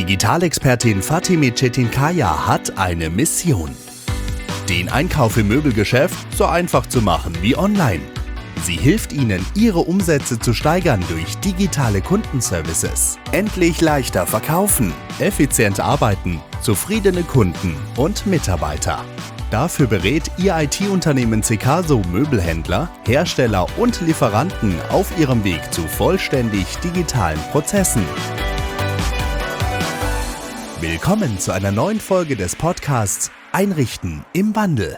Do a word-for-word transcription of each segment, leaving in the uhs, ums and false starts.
Digitalexpertin Fatime Çetinkaya hat eine Mission. Den Einkauf im Möbelgeschäft so einfach zu machen wie online. Sie hilft Ihnen, Ihre Umsätze zu steigern durch digitale Kundenservices. Endlich leichter verkaufen, effizient arbeiten, zufriedene Kunden und Mitarbeiter. Dafür berät Ihr I T-Unternehmen Cecaso Möbelhändler, Hersteller und Lieferanten auf ihrem Weg zu vollständig digitalen Prozessen. Willkommen zu einer neuen Folge des Podcasts Einrichten im Wandel.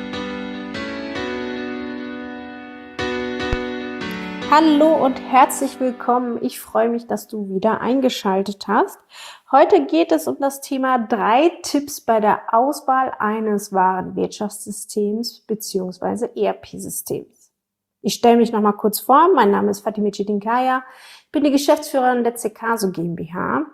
Hallo und herzlich willkommen. Ich freue mich, dass du wieder eingeschaltet hast. Heute geht es um das Thema drei Tipps bei der Auswahl eines Warenwirtschaftssystems bzw. E R P-Systems. Ich stelle mich noch mal kurz vor. Mein Name ist Fatime Çetinkaya. Ich bin die Geschäftsführerin der Cecaso GmbH.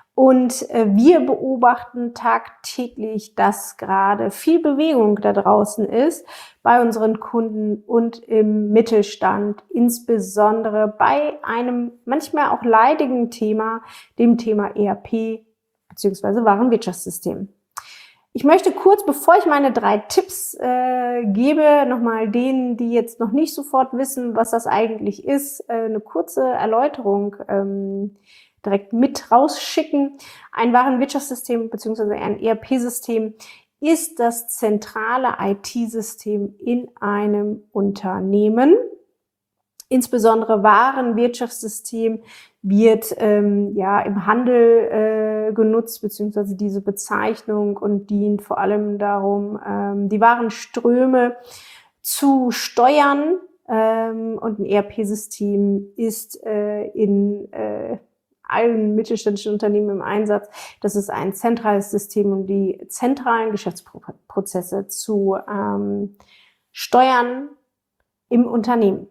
Und wir beobachten tagtäglich, dass gerade viel Bewegung da draußen ist bei unseren Kunden und im Mittelstand, insbesondere bei einem manchmal auch leidigen Thema, dem Thema E R P bzw. Warenwirtschaftssystem. Ich möchte kurz, bevor ich meine drei Tipps äh, gebe, nochmal denen, die jetzt noch nicht sofort wissen, was das eigentlich ist, äh, eine kurze Erläuterung ähm, direkt mit rausschicken. Ein Warenwirtschaftssystem bzw. ein E R P-System ist das zentrale I T-System in einem Unternehmen. Insbesondere Warenwirtschaftssystem wird ähm, ja im Handel äh, genutzt, beziehungsweise diese Bezeichnung, und dient vor allem darum, ähm, die Warenströme zu steuern. Ähm, und ein E R P-System ist äh, in äh, allen mittelständischen Unternehmen im Einsatz. Das ist ein zentrales System, um die zentralen Geschäftsprozesse zu ähm, steuern im Unternehmen.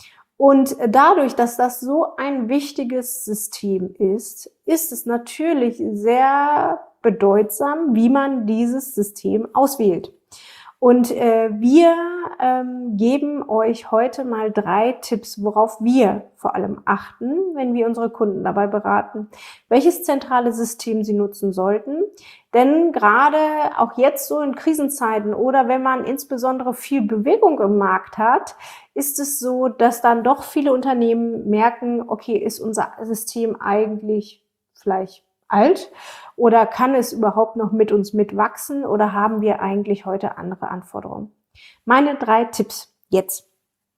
Und dadurch, dass das so ein wichtiges System ist, ist es natürlich sehr bedeutsam, wie man dieses System auswählt. Und äh, wir ähm, geben euch heute mal drei Tipps, worauf wir vor allem achten, wenn wir unsere Kunden dabei beraten, welches zentrale System sie nutzen sollten. Denn gerade auch jetzt so in Krisenzeiten oder wenn man insbesondere viel Bewegung im Markt hat, ist es so, dass dann doch viele Unternehmen merken, okay, ist unser System eigentlich vielleicht alt oder kann es überhaupt noch mit uns mitwachsen oder haben wir eigentlich heute andere Anforderungen? Meine drei Tipps jetzt.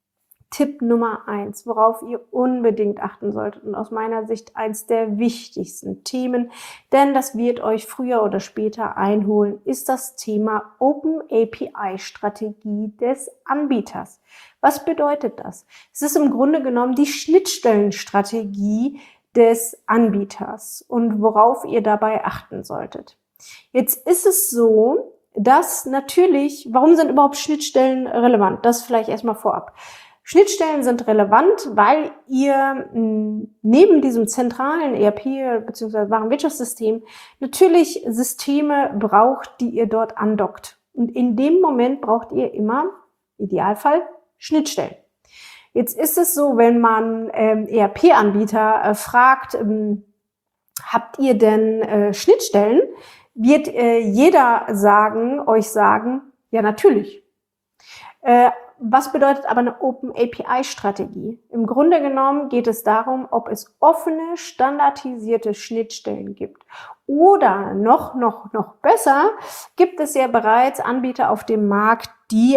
Tipp Nummer eins, worauf ihr unbedingt achten solltet und aus meiner Sicht eins der wichtigsten Themen, denn das wird euch früher oder später einholen, ist das Thema Open A P I-Strategie des Anbieters. Was bedeutet das? Es ist im Grunde genommen die Schnittstellenstrategie des Anbieters und worauf ihr dabei achten solltet. Jetzt ist es so, dass natürlich, warum sind überhaupt Schnittstellen relevant? Das vielleicht erstmal vorab. Schnittstellen sind relevant, weil ihr mh, neben diesem zentralen E R P bzw. Warenwirtschaftssystem natürlich Systeme braucht, die ihr dort andockt. Und in dem Moment braucht ihr immer, im Idealfall, Schnittstellen. Jetzt ist es so, wenn man ähm, E R P-Anbieter äh, fragt, ähm, habt ihr denn äh, Schnittstellen, wird äh, jeder sagen, euch sagen, ja natürlich. Äh, was bedeutet aber eine Open A P I-Strategie? Im Grunde genommen geht es darum, ob es offene, standardisierte Schnittstellen gibt. Oder noch, noch, noch besser, gibt es ja bereits Anbieter auf dem Markt, die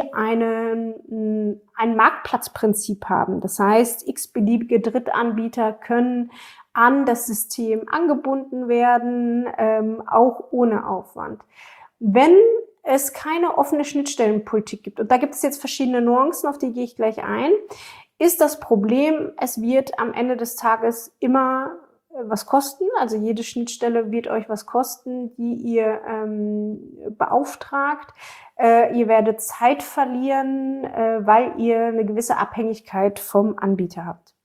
einen, ein Marktplatzprinzip haben. Das heißt, x-beliebige Drittanbieter können an das System angebunden werden, ähm, auch ohne Aufwand. Wenn es keine offene Schnittstellenpolitik gibt, und da gibt es jetzt verschiedene Nuancen, auf die gehe ich gleich ein, ist das Problem, es wird am Ende des Tages immer was kosten. Also jede Schnittstelle wird euch was kosten, die ihr ähm, beauftragt. Äh, ihr werdet Zeit verlieren, äh, weil ihr eine gewisse Abhängigkeit vom Anbieter habt.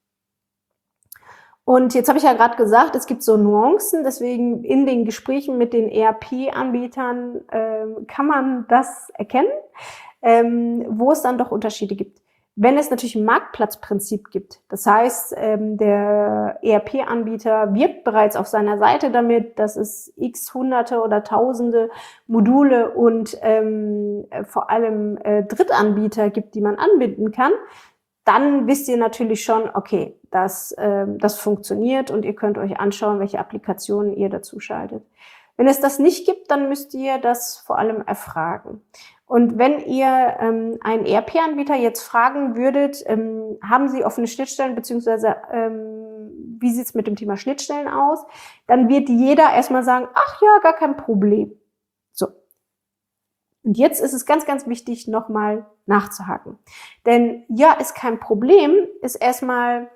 Und jetzt habe ich ja gerade gesagt, es gibt so Nuancen, deswegen in den Gesprächen mit den E R P-Anbietern äh, kann man das erkennen, ähm, wo es dann doch Unterschiede gibt. Wenn es natürlich ein Marktplatzprinzip gibt, das heißt, ähm, der E R P-Anbieter wirbt bereits auf seiner Seite damit, dass es x Hunderte oder Tausende Module und ähm, vor allem äh, Drittanbieter gibt, die man anbinden kann, dann wisst ihr natürlich schon, okay, das, ähm, das funktioniert und ihr könnt euch anschauen, welche Applikationen ihr dazu schaltet. Wenn es das nicht gibt, dann müsst ihr das vor allem erfragen. Und wenn ihr ähm, einen E R P-Anbieter jetzt fragen würdet, ähm, haben Sie offene Schnittstellen, beziehungsweise ähm, wie sieht's mit dem Thema Schnittstellen aus, dann wird jeder erstmal sagen, ach ja, gar kein Problem. So. Und jetzt ist es ganz, ganz wichtig, nochmal nachzuhaken. Denn ja, ist kein Problem, ist erstmal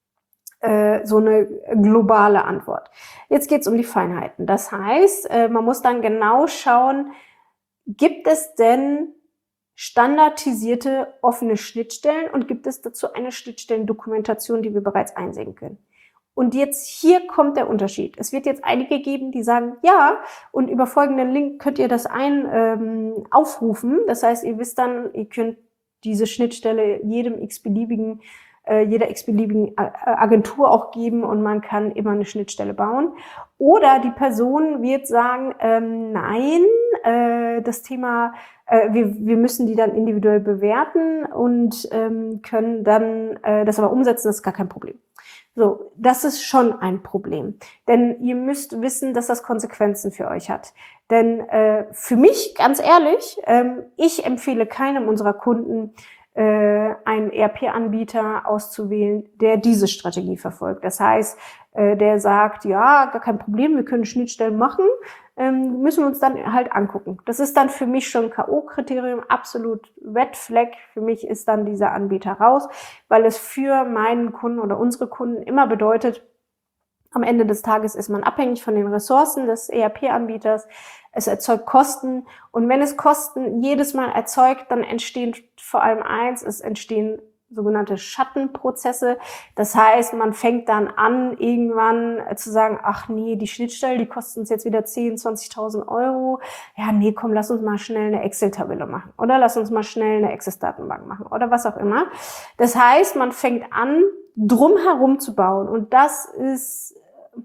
äh, so eine globale Antwort. Jetzt geht's um die Feinheiten. Das heißt, äh, man muss dann genau schauen, gibt es denn standardisierte offene Schnittstellen und gibt es dazu eine Schnittstellendokumentation, die wir bereits einsehen können? Und jetzt hier kommt der Unterschied. Es wird jetzt einige geben, die sagen, ja, und über folgenden Link könnt ihr das ein ähm, aufrufen. Das heißt, ihr wisst dann, ihr könnt diese Schnittstelle jedem x-beliebigen jeder x-beliebigen Agentur auch geben und man kann immer eine Schnittstelle bauen. Oder die Person wird sagen, ähm, nein, äh, das Thema, äh, wir, wir müssen die dann individuell bewerten und ähm, können dann äh, das aber umsetzen, das ist gar kein Problem. So, das ist schon ein Problem. Denn ihr müsst wissen, dass das Konsequenzen für euch hat. Denn äh, für mich, ganz ehrlich, ähm, ich empfehle keinem unserer Kunden, einen E R P-Anbieter auszuwählen, der diese Strategie verfolgt. Das heißt, der sagt, ja, gar kein Problem, wir können Schnittstellen machen, müssen wir uns dann halt angucken. Das ist dann für mich schon K O-Kriterium, absolut Red Flag. Für mich ist dann dieser Anbieter raus, weil es für meinen Kunden oder unsere Kunden immer bedeutet, am Ende des Tages ist man abhängig von den Ressourcen des E R P-Anbieters. Es erzeugt Kosten. Und wenn es Kosten jedes Mal erzeugt, dann entstehen vor allem eins, es entstehen sogenannte Schattenprozesse. Das heißt, man fängt dann an, irgendwann zu sagen, ach nee, die Schnittstelle, die kostet uns jetzt wieder zehntausend, zwanzigtausend Euro. Ja, nee, komm, lass uns mal schnell eine Excel-Tabelle machen. Oder lass uns mal schnell eine Access-Datenbank machen. Oder was auch immer. Das heißt, man fängt an, drumherum zu bauen. Und das ist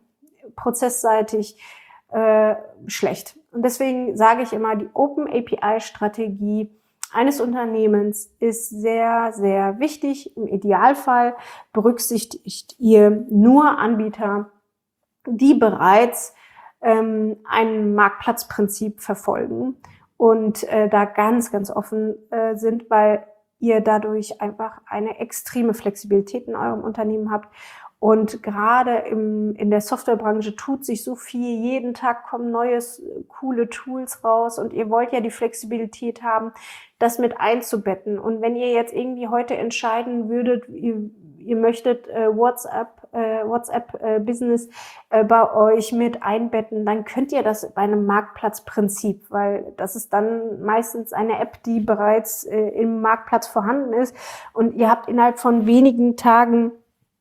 prozessseitig äh, schlecht. Und deswegen sage ich immer, die Open A P I-Strategie eines Unternehmens ist sehr, sehr wichtig. Im Idealfall berücksichtigt ihr nur Anbieter, die bereits ähm, ein Marktplatzprinzip verfolgen und äh, da ganz, ganz offen äh, sind, weil ihr dadurch einfach eine extreme Flexibilität in eurem Unternehmen habt. Und gerade im, in der Softwarebranche tut sich so viel. Jeden Tag kommen neue, coole Tools raus und ihr wollt ja die Flexibilität haben, das mit einzubetten. Und wenn ihr jetzt irgendwie heute entscheiden würdet, ihr, ihr möchtet äh, WhatsApp, äh, WhatsApp äh, Business äh, bei euch mit einbetten, dann könnt ihr das bei einem Marktplatzprinzip, weil das ist dann meistens eine App, die bereits äh, im Marktplatz vorhanden ist und ihr habt innerhalb von wenigen Tagen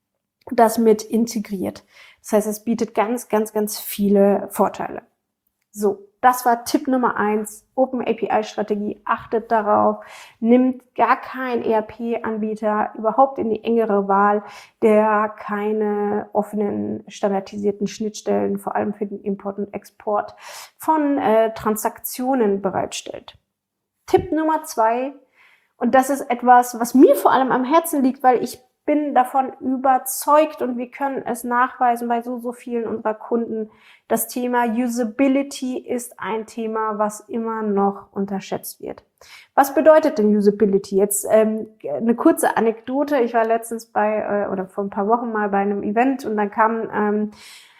das mit integriert. Das heißt, es bietet ganz, ganz, ganz viele Vorteile. So, das war Tipp Nummer eins, Open A P I-Strategie. Achtet darauf, nimmt gar keinen E R P-Anbieter überhaupt in die engere Wahl, der keine offenen, standardisierten Schnittstellen, vor allem für den Import und Export von äh, Transaktionen bereitstellt. Tipp Nummer zwei, und das ist etwas, was mir vor allem am Herzen liegt, weil ich bin davon überzeugt und wir können es nachweisen bei so, so vielen unserer Kunden. Das Thema Usability ist ein Thema, was immer noch unterschätzt wird. Was bedeutet denn Usability? Jetzt ähm, eine kurze Anekdote. Ich war letztens bei, äh, oder vor ein paar Wochen mal bei einem Event und dann kam ähm,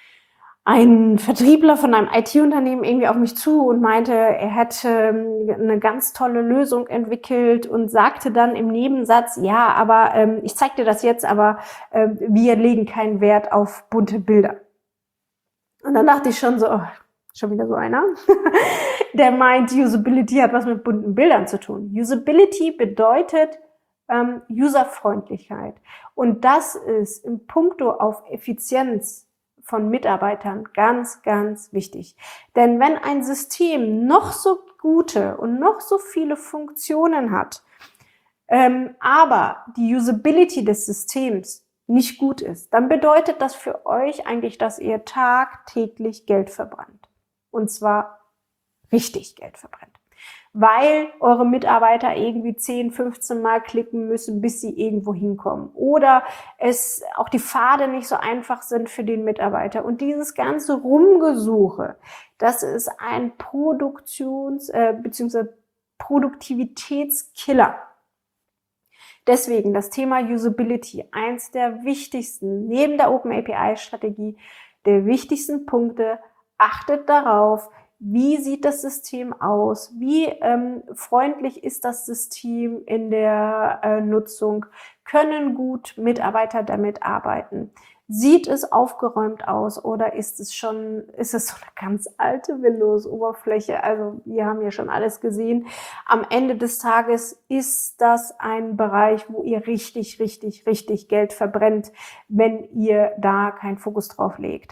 ein Vertriebler von einem I T-Unternehmen irgendwie auf mich zu und meinte, er hätte eine ganz tolle Lösung entwickelt und sagte dann im Nebensatz, ja, aber ähm, ich zeig dir das jetzt, aber äh, wir legen keinen Wert auf bunte Bilder. Und dann dachte ich schon so, oh, schon wieder so einer, der meint, Usability hat was mit bunten Bildern zu tun. Usability bedeutet ähm, Userfreundlichkeit. Und das ist im Punkto auf Effizienz von Mitarbeitern ganz, ganz wichtig. Denn wenn ein System noch so gute und noch so viele Funktionen hat, ähm, aber die Usability des Systems nicht gut ist, dann bedeutet das für euch eigentlich, dass ihr tagtäglich Geld verbrannt. Und zwar richtig Geld verbrennt. Weil eure Mitarbeiter irgendwie zehn, fünfzehn Mal klicken müssen, bis sie irgendwo hinkommen. Oder es auch die Pfade nicht so einfach sind für den Mitarbeiter. Und dieses ganze Rumgesuche, das ist ein Produktions- äh, bzw. Produktivitätskiller. Deswegen das Thema Usability, eins der wichtigsten, neben der Open A P I-Strategie, der wichtigsten Punkte. Achtet darauf, wie sieht das System aus, wie ähm, freundlich ist das System in der äh, Nutzung, können gut Mitarbeiter damit arbeiten. Sieht es aufgeräumt aus oder ist es schon, ist es so eine ganz alte Windows-Oberfläche? Also wir haben ja schon alles gesehen. Am Ende des Tages ist das ein Bereich, wo ihr richtig, richtig, richtig Geld verbrennt, wenn ihr da keinen Fokus drauf legt.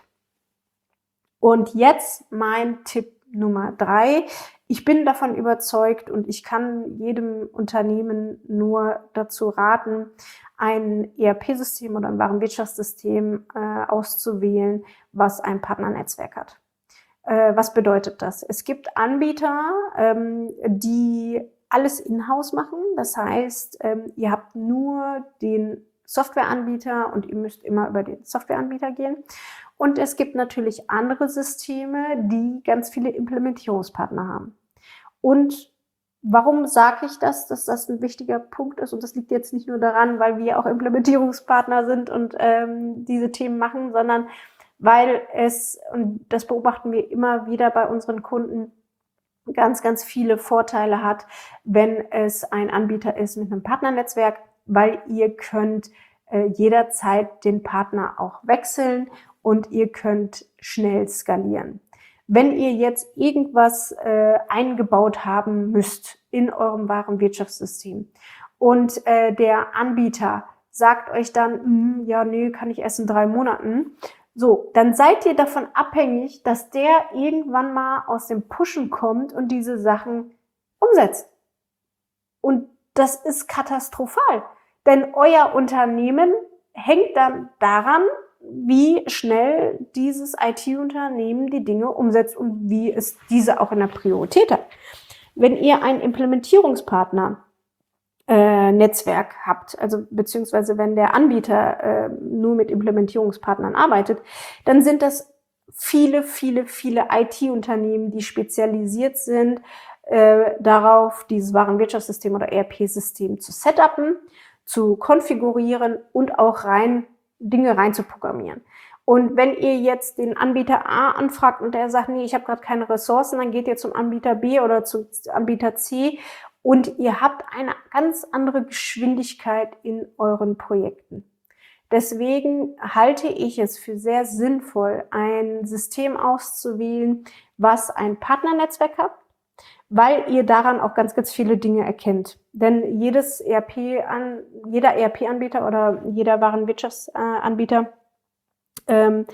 Und jetzt mein Tipp Nummer drei. Ich bin davon überzeugt und ich kann jedem Unternehmen nur dazu raten, ein E R P-System oder ein Warenwirtschaftssystem äh, auszuwählen, was ein Partnernetzwerk hat. Äh, was bedeutet das? Es gibt Anbieter, ähm, die alles in-house machen. Das heißt, ähm, ihr habt nur den Softwareanbieter und ihr müsst immer über den Softwareanbieter gehen. Und es gibt natürlich andere Systeme, die ganz viele Implementierungspartner haben. Und warum sage ich das, dass das ein wichtiger Punkt ist? Und das liegt jetzt nicht nur daran, weil wir auch Implementierungspartner sind und ähm, diese Themen machen, sondern weil es, und das beobachten wir immer wieder bei unseren Kunden, ganz, ganz viele Vorteile hat, wenn es ein Anbieter ist mit einem Partnernetzwerk, weil ihr könnt äh, jederzeit den Partner auch wechseln und ihr könnt schnell skalieren. Wenn ihr jetzt irgendwas äh, eingebaut haben müsst in eurem Warenwirtschaftssystem und äh, der Anbieter sagt euch dann, ja, nee, kann ich erst in drei Monaten, so, dann seid ihr davon abhängig, dass der irgendwann mal aus dem Pushen kommt und diese Sachen umsetzt. Und das ist katastrophal, denn euer Unternehmen hängt dann daran, wie schnell dieses I T-Unternehmen die Dinge umsetzt und wie es diese auch in der Priorität hat. Wenn ihr einen Implementierungspartner äh, Netzwerk habt, also beziehungsweise wenn der Anbieter äh, nur mit Implementierungspartnern arbeitet, dann sind das viele, viele, viele I T-Unternehmen, die spezialisiert sind, äh, darauf, dieses Warenwirtschaftssystem oder E R P-System zu setupen, zu konfigurieren und auch rein Dinge rein zu programmieren. Und wenn ihr jetzt den Anbieter A anfragt und der sagt, nee, ich habe gerade keine Ressourcen, dann geht ihr zum Anbieter B oder zum Anbieter C und ihr habt eine ganz andere Geschwindigkeit in euren Projekten. Deswegen halte ich es für sehr sinnvoll, ein System auszuwählen, was ein Partnernetzwerk hat, weil ihr daran auch ganz, ganz viele Dinge erkennt. Denn jedes E R P an, jeder E R P-Anbieter oder jeder Warenwirtschaftsanbieter, ähm,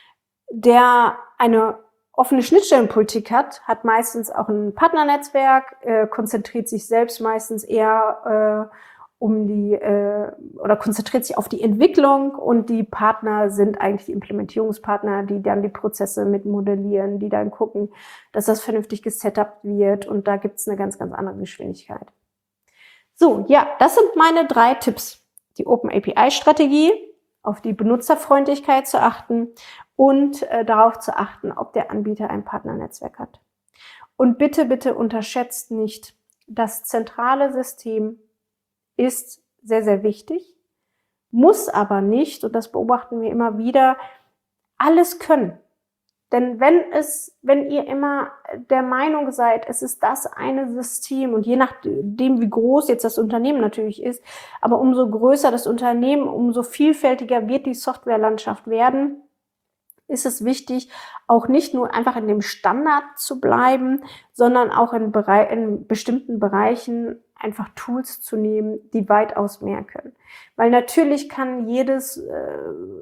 der eine offene Schnittstellenpolitik hat, hat meistens auch ein Partnernetzwerk, äh, konzentriert sich selbst meistens eher äh, um die äh, oder konzentriert sich auf die Entwicklung und die Partner sind eigentlich die Implementierungspartner, die dann die Prozesse mit modellieren, die dann gucken, dass das vernünftig gesetupt wird und da gibt's eine ganz, ganz andere Geschwindigkeit. So, ja, das sind meine drei Tipps. Die Open A P I-Strategie, auf die Benutzerfreundlichkeit zu achten und äh, darauf zu achten, ob der Anbieter ein Partnernetzwerk hat. Und bitte, bitte unterschätzt nicht, das zentrale System ist sehr, sehr wichtig, muss aber nicht, und das beobachten wir immer wieder, alles können. Denn wenn es, wenn ihr immer der Meinung seid, es ist das eine System und je nachdem, wie groß jetzt das Unternehmen natürlich ist, aber umso größer das Unternehmen, umso vielfältiger wird die Softwarelandschaft werden, ist es wichtig, auch nicht nur einfach in dem Standard zu bleiben, sondern auch in, Bere- in bestimmten Bereichen einfach Tools zu nehmen, die weitaus mehr können. Weil natürlich kann jedes, äh,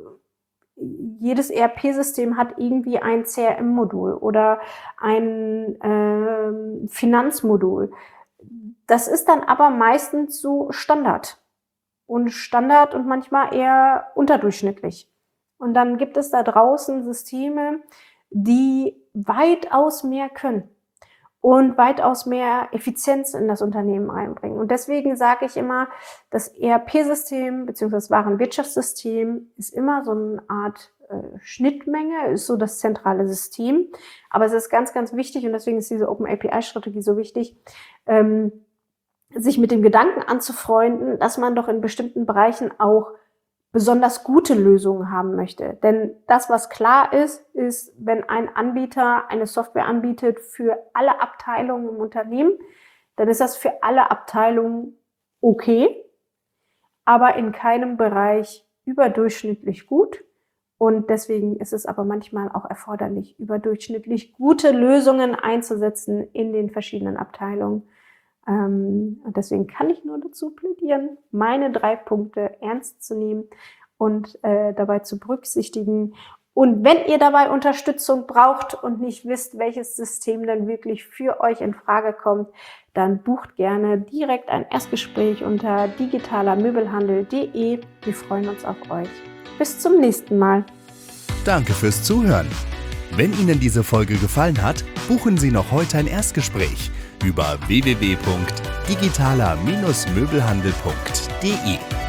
jedes E R P-System hat irgendwie ein C R M-Modul oder ein äh, Finanzmodul. das ist dann aber meistens so Standard. Und Standard und manchmal eher unterdurchschnittlich. Und dann gibt es da draußen Systeme, die weitaus mehr können und weitaus mehr Effizienz in das Unternehmen einbringen. Und deswegen sage ich immer, das E R P-System bzw. das Warenwirtschaftssystem ist immer so eine Art äh, Schnittmenge, ist so das zentrale System. Aber es ist ganz, ganz wichtig, und deswegen ist diese Open A P I-Strategie so wichtig, ähm, sich mit dem Gedanken anzufreunden, dass man doch in bestimmten Bereichen auch besonders gute Lösungen haben möchte. Denn das, was klar ist, ist, wenn ein Anbieter eine Software anbietet für alle Abteilungen im Unternehmen, dann ist das für alle Abteilungen okay, aber in keinem Bereich überdurchschnittlich gut. Und deswegen ist es aber manchmal auch erforderlich, überdurchschnittlich gute Lösungen einzusetzen in den verschiedenen Abteilungen. Und deswegen kann ich nur dazu plädieren, meine drei Punkte ernst zu nehmen und äh, dabei zu berücksichtigen. Und wenn ihr dabei Unterstützung braucht und nicht wisst, welches System dann wirklich für euch in Frage kommt, dann bucht gerne direkt ein Erstgespräch unter digitaler möbelhandel punkt de. Wir freuen uns auf euch. Bis zum nächsten Mal. Danke fürs Zuhören. Wenn Ihnen diese Folge gefallen hat, buchen Sie noch heute ein Erstgespräch über w w w punkt digitaler Bindestrich möbelhandel punkt de.